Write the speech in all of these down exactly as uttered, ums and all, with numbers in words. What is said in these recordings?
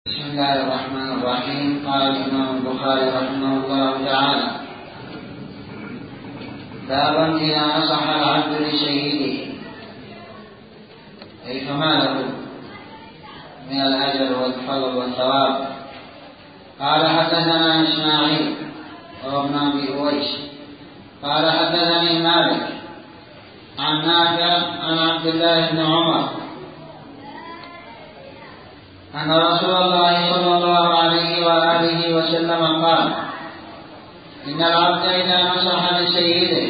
بسم الله الرحمن الرحيم. قال الإمام البخاري رحمه الله تعالى: باب إذا نصح العبد لسيده، أي فما له من الأجر والفضل والثواب. قال: حدثنا إسماعيل وابن أبي أويس قال: حدثني مالك عن نافع عن عبد الله بن عمر أن رسول الله صلى الله عليه وآله وسلم قال: إن العبد إذا نصح لسيده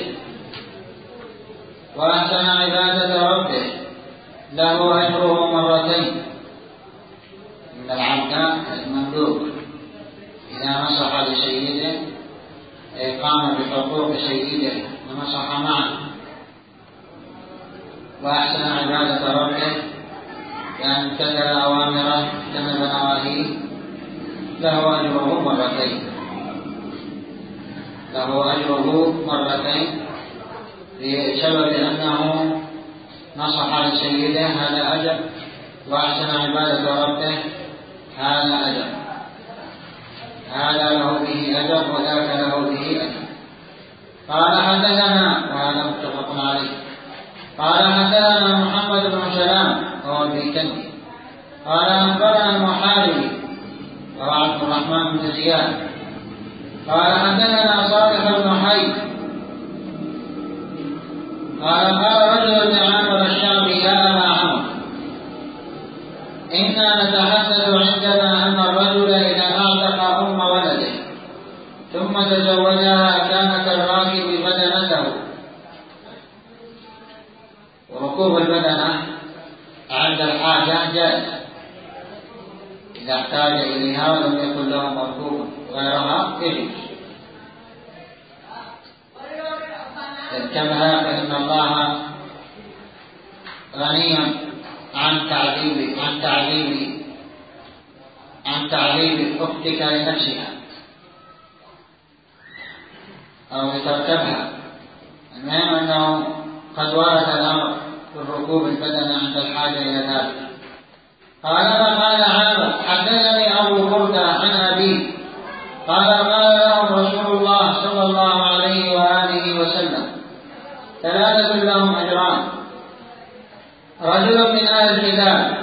وأحسن عبادة ربه له أجره مرتين. إن العبد المملوك إذا نصح لسيده أي قام بحقوق سيده ونصح معه وأحسن عبادة ربه بأن امتثل أوامره واجتنب نواهيه له أجره مرتين له أجره مرتين بسبب أنه نصح لسيده، هذا أجر، وأحسن عبادة ربه هذا أجر، هذا له به أجر وذاك له به أجر. قال: حدثنا، وهذا متفق عليه، قال: حدثنا محمد بن سلام وهو البيكندي قال: أخبرنا المحاربي وهو عبد الرحمن بن زياد قال: حدثنا صالح بن حي قال: قال رجل لعامر الشعبي: يا أبا عمرو، إنا نتحدث عندنا أن الرجل إذا أعتق أم ولده ثم تزوجها كان كالراكب بدنته. وركوب البدنة عند الحاجة جائز إذا احتاج إليها ولم يكن له مركوب غيرها يجوز. اركبها فإن الله غني عن تعذيب عن تعذيب عن تعذيب أختك لنفسها، أو لتركبها. المهم أنه قد ورد الأمر بالركوب البدن عند الحاجة إلى ذلك. قال: فقال عامر: حدثني أبو بردة عن أبيه قال: قال لهم رسول الله صلى الله عليه وآله وسلم: ثلاثة لهم أجران: رجل من أهل الكتاب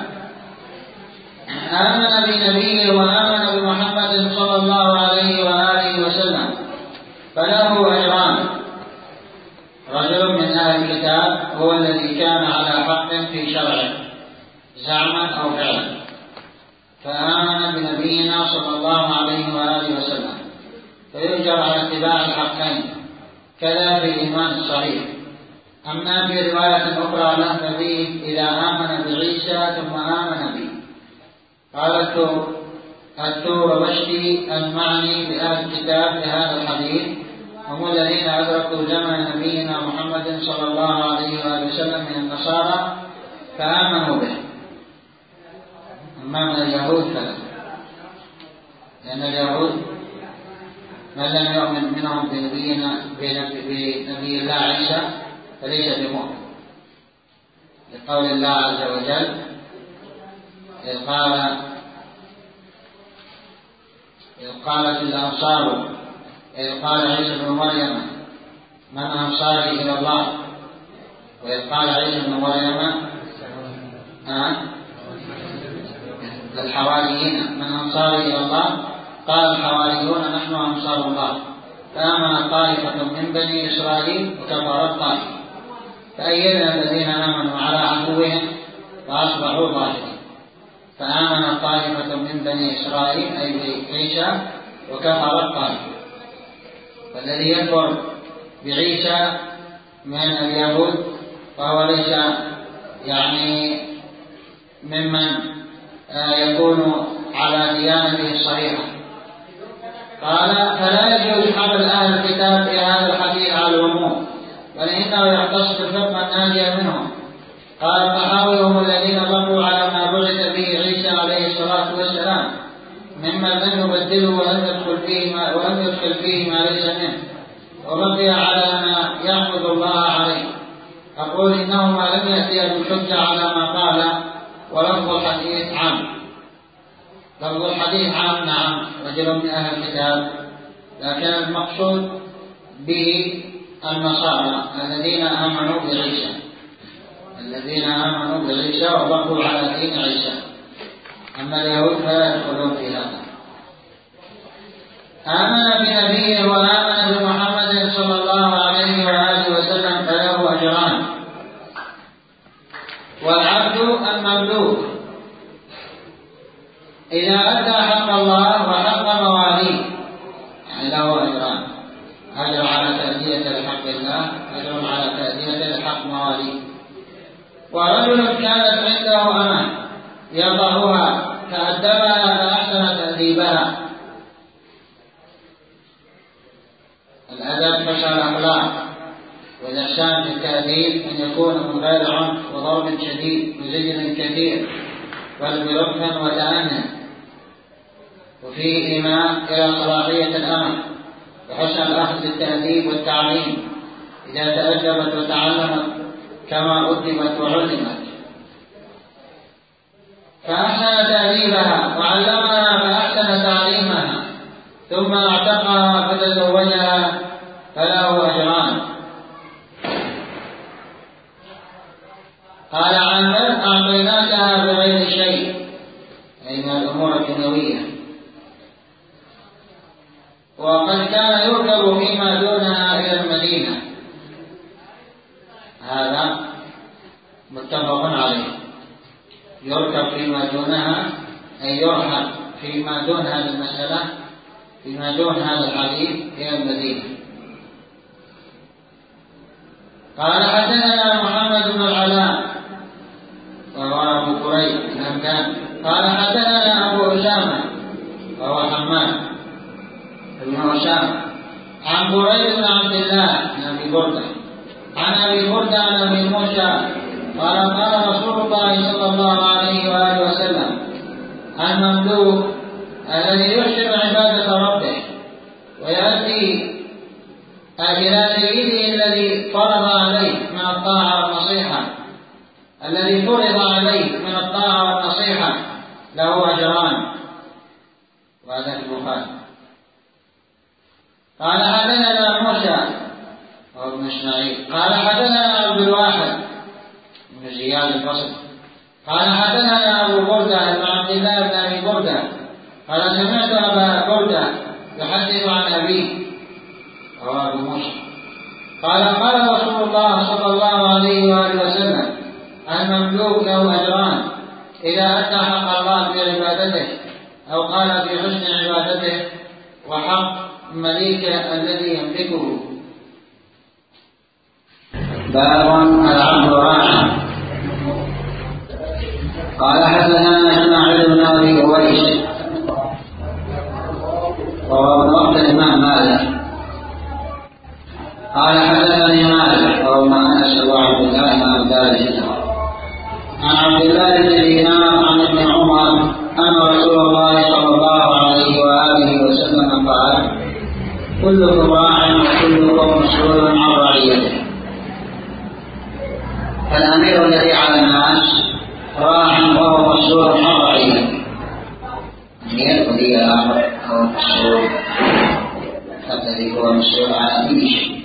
آمن بنبيه وآمن بمحمد صلى الله عليه وآله وسلم فله أجران. رجل من أهل الكتاب هو الذي كان على حق في شرعه زعما أو فعلا فآمن بنبينا صلى الله عليه وآله وسلم فيؤجر على اتباع الحقين، كذا في الإيمان الصحيح. أما في رواية أخرى له ففيه: إذا آمن بعيسى ثم آمن به. قال التور التور وشتي المعني بأهل الكتاب لهذا الحديث هم الذين أدركوا زمن نبينا محمد صلى الله عليه وآله وسلم من النصارى فآمنوا به. أما من اليهود فلا، لأن اليهود من لم يؤمن منهم بنبينا بنبي الله عيسى فليس بمؤمن، لقول الله عز وجل: إذ قال إذ قالت الأنصار إذ قال عيسى بن مريم: من أنصاري إلى الله؟ وإذ قال عيسى بن مريم آه للحواريين: من أنصاري إلى الله؟ قال الحواريون: نحن أنصار الله. فآمن طائفة من بني إسرائيل وكفرت طائفة فأيدنا الذين آمنوا على عدوهم وأصبحوا ظاهرين. فآمن طائفة من بني إسرائيل أي بعيسى وكفرت طائفة. فالذي يكفر بعيسى من اليهود فهو ليس يعني ممن يكون على ديانته الصحيحة. قال: فلا يجوز حمل أهل الكتاب في هذا الحديث على العموم، بل إنه يختص بالفرقة الناجية منهم. قال الطحاوي: هم الذين بقوا على ما بعث به عيسى عليه الصلاة والسلام ممن لم يبدله ولم يدخل فيه ما ولم يدخل فيه ما ليس منه، وبقي على ما يعبد الله عليه. أقول إنهما لم يأتيا بالحجة على ما قال، ولفظ الحديث عام. لفظ الحديث عام نعم رجل من أهل الكتاب، لكن المقصود به النصارى الذين آمنوا بعيسى الذين آمنوا بعيسى وبقوا على دين عيسى، أما اليهود فلا يدخلون في هذا. آمن بنبيه وآمن بمحمد صلى الله عليه وآله وسلم فله أجران. والعبد المملوك إذا أدى حق الله وحق مواليه يعني له أجران، أجر على تأدية لحق الله، أجر على تأدية لحق مواليه. ورجل كانت عنده أمة يضعها فأدبها فأحسن تأديبها. الأدب فشل الأخلاق والإحسان في التأديب أن يكون من غير عنف وضرب شديد وزجر كثير، بل بلطف وتأني، وفيه إيماء إلى صلاحية الأمة وحسن الأخذ بالتأديب والتعليم إذا تأدبت وتعلمت كما أدبت وعلمت. فأحسن تأديبها وعلمها فأحسن تعليمها، ثم اعتقها فتزوجها فله أجران. قال عامر أعطيناكها بغير شيء، أي من الأمور الدنيوية، وقد كان يركب فيما دونها إلى المدينة. هذا متفق عليه، يركب فيما دونها أي يرحل فيما دون هذه المسألة، فيما دون هذا الحديث إلى المدينة. قال حدثنا محمد بن العلاء وهو أبو كريب الهمداني قال حدثنا أبو أسامة وهو حماد بن أسامة عن كريب بن عبد الله بن أبي بردة عن أبي بردة عن أبي موسى قال قال رسول الله صلى الله عليه وآله وسلم: المملوك الذي يحسن عبادة ربه ويأتي إلى سيده الذي فرض عليه من الطاعة والنصيحة الذي فرض عليه من الطاعة والنصيحة له أجران. وهذا في البخاري. قال حدثنا موسى وهو ابن إسماعيل قال حدثنا عبد الواحد بن زياد البصري قال حدثنا أبو بردة بن عبد الله بن أبي بردة قال سمعت أبا بردة يحدث عن أبيه وهو أبو موسى قال قال رسول الله صلى الله عليه وآله وسلم: المملوك له أجران إذا أتى حق الله في عبادته، أو قال في حسن عبادته، وحق مليك الذي يملكه. باب العبد راع. قال حدثنا إسماعيل بن أبي أويس وهو ابن وقت الإمام مالك قال حدثني مالك وهو ابن أنس وعبد الله بن عباس عن عبد الله بن دينار عن ابن عمر أن رسول الله صلى الله عليه وآله وسلم قال: كلكم راع وكلكم مسؤول عن رعيته. فالأمير الذي على الناس راع وهو مسؤول عن رعيته، أمير ولي الأمر هو مسؤول الذي هو مسؤول على كل شيء،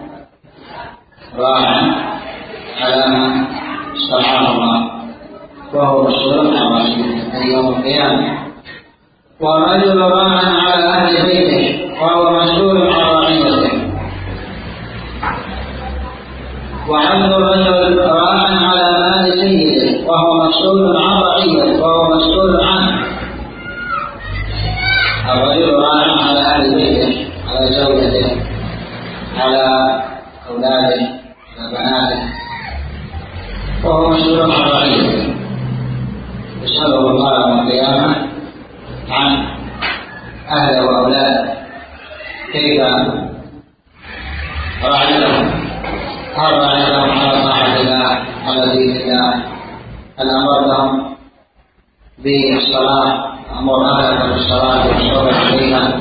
راع على ما استرعاه الله وهو مسؤول عن رعيته يوم القيامة. والرجل راع على أهل بيته وهو مسؤول عن رعيته. وعبد الرجل راع على مال سيده وهو مسؤول عن رعيته وهو مسؤول عنه. الرجل راع على أهل بيته، على زوجته، على أولاده، على بناته، وهو مسؤول عن رعيته. يسأله الله يوم القيامة عن أهله وأولاده كيف رعيتهم، هل رعيتهم على طاعة الله، على دين الله، هل أمرتهم بالصلاة، أمر أهلك بالصلاة والصبر عليها.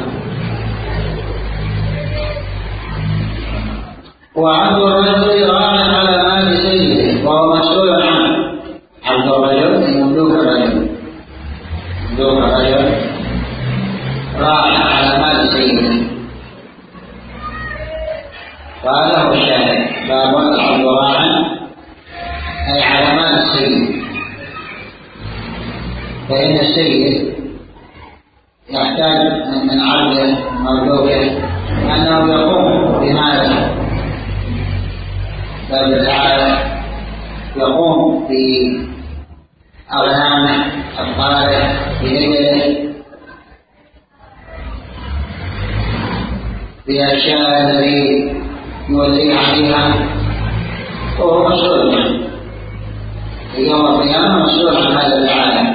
وعبد الرجل راع على مال سيده وهو مسؤول عنه. عبد الرجل مملوك الرجل ذوق رجل راح على مال سيده، وهذا هو الشاهد. باب العبد راعا أي على مال السيد، فإن السيد يحتاج من عبده مملوكه أنه يقوم بماله، بل بالرعاية، يقوم بأغنامه، أبقاله، بنجله، بأشياء الذي يولي عليها، وهو مسؤول عنه في يوم القيامة، مسؤول عن هذا العالم.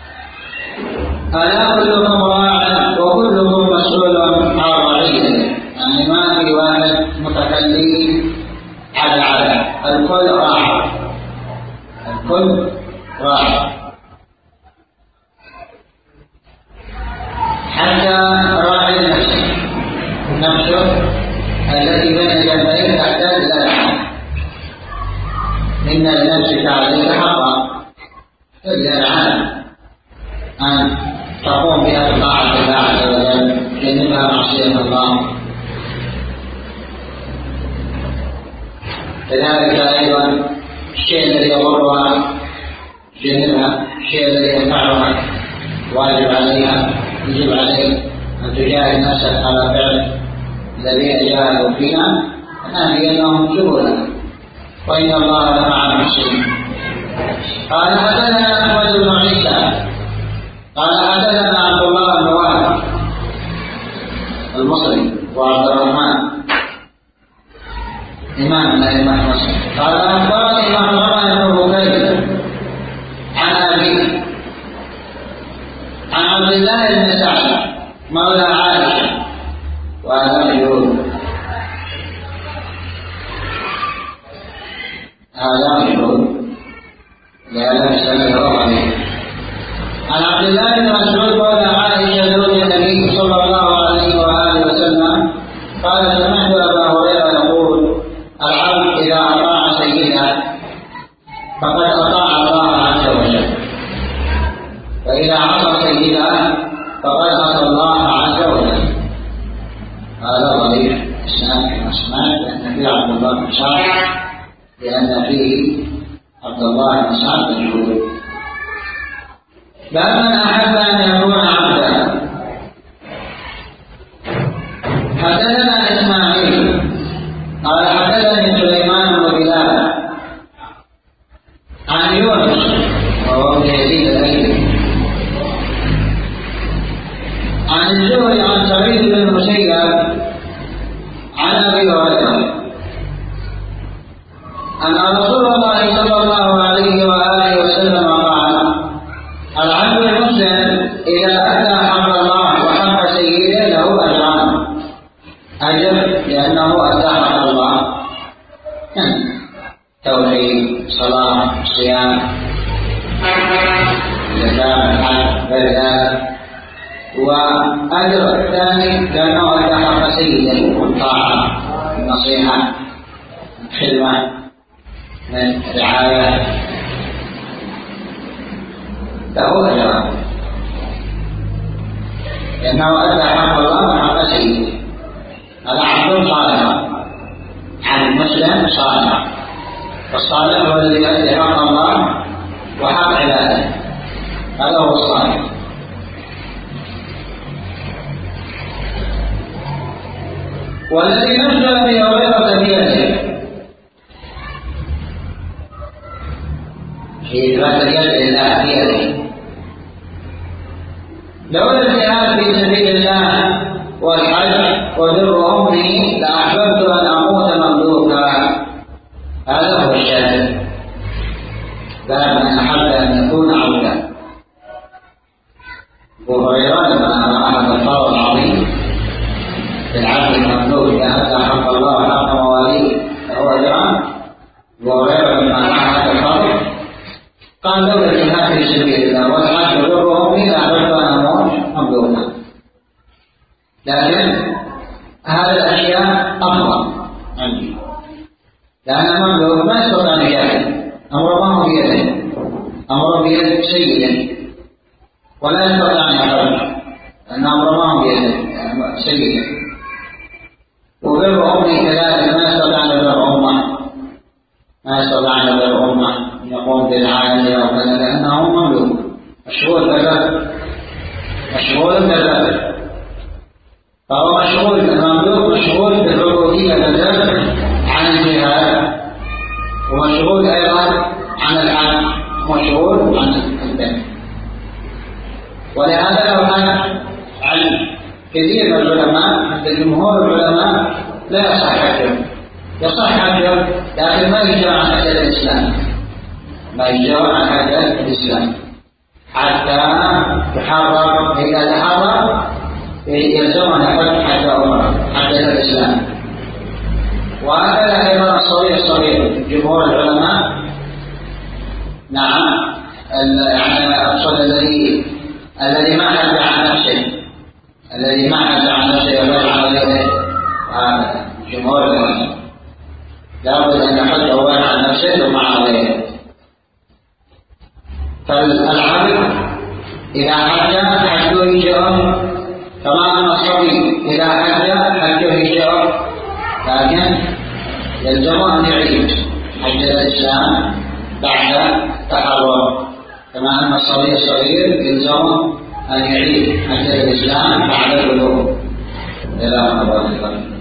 ألا كلكم راع وكلكم مسؤول عن رعيته، يعني ما في واحد متكلم على العالم، الكل راع، الكل راع، حتى راعي نفسه، نفسه التي بين جنبيه تحتاج إلى رعاية. إن لنفسك عليك حقا، إلا رعاية أن تقوم بها بطاعة الله عز وجل، جنبها معصية الله. كذلك أيضا الشيء الذي يضرها جنبها، الشيء الذي ينفعها واجب عليها، يجب عليك أن تجاهد نفسك على فعل الذين جاهدوا فينا نهدينهم سبلنا، وإن الله لمع المحسنين. قال حدثنا أحمد بن عيسى قال حدثنا عبد الله بن وهب المصري وعبد الرحمن إمام من أئمة مصر قال أخبرني محمد بن بكير عن أبيه عن عبد الله بن سعد مولى عائشة، وهذا مجهول، هذا مجهول لأنه سند رضي عن عبد الله بن مسعود مولى عائشة زوج النبي صلى الله عليه وآله وسلم قال سمعت أبا هريرة يقول العبد إذا أطاع سيده فقد أطاع الله عز وجل، وإذا عصى سيده فقد عصى الله عز وجل. هذا ضعيف إسناد كما سمعت، لأن فيه عبد الله بن سعد، لأن فيه عبد الله بن سعد مجهول. بل من أحب أن يكون عبدا. حدثنا إسماعيل قال حدثني سليمان بن بلال عن يونس وهو ابن يزيد الأيلي عن الزهري عن سعيد بن المسيب عن أبي هريرة أن رسول الله صلى الله عليه وآله وسلم قال العبد المسلم إذا أدى حق الله وحق سيده له أجران: أجر لأنه أدى حق الله توحيد، صلاة، صيام، زكاة، حج، غير ذلك، وأجر الثاني لأنه أدى حق سيده والطاعة، النصيحة، الخدمة، من رعاية، له أجران لأنه أدى حق الله وحق سيده. هذا عبد صالح، عن مسلم صالح، والصالح هو الذي يؤدي حق الله وحق عباده، هذا هو الصالح. والذي نفس أبي هريرة بيده، في إثبات اليد لله بيده، لولا الجهاد في سبيل الله والحج وبر أمي لأحببت أن أموت مملوكا. هذا هو الشاهد. باب من أحب أن يكون عبدا. أبو هريرة لما أخذ الفرض العظيم بالعبد المملوك إذا أدى حق الله وحق مواليه فهو أجران. أبو هريرة لما أخذ الفرض قال لولا الجهاد في سبيل الله والحج وبر أمي لأحببت أن أموت مملوكا. لكن هذه الأشياء أفضل عندي، لأن المملوك ما يستطيع أن يجاهد، أمر ما هو بيده، أمر بيد سيده، ولا يستطيع أن يحج لأن أمره بيده سيده. وبر أمه كذلك ما يستطيع أن يبر أمه، ما يستطيع أن يبر أمه أن يقوم برعايتها وكذا لأنه مملوك مشغول بالبر، مشغول بالبر، فهو مشغول المملوك مشغول بالعبودية بالبر عن الجهاد، ومشغول أيضا عن الحج، مشغول عن البر. ولهذا لو كان عن كثير من العلماء حتى جمهور العلماء لا يصح حجه، يصح حجه لكن ما يجوز عن حج الإسلام، ما يجوز عن حج الإسلام حتى تحرر. إذا تحرر يلزمه حج حتى عمره حج الإسلام. وهكذا أيضا الصغير الصغير جمهور العلماء نعم يعني أقصد الذي الذي ما حج عن نفسه، الذي ما حج عن نفسه ولا عن غيره، هذا جمهور العلماء لابد أن يحج أولا عن نفسه ثم عن غيره. فالعبد إذا حج حجه يجزئه كما أن الصبي إذا حج حجه يجزئه، لكن يلزمه أن يعيد حج الإسلام بعد تحرر، كما أن الصبي الصغير يلزمه أن يعيد حج الإسلام بعد البلوغ إلى أن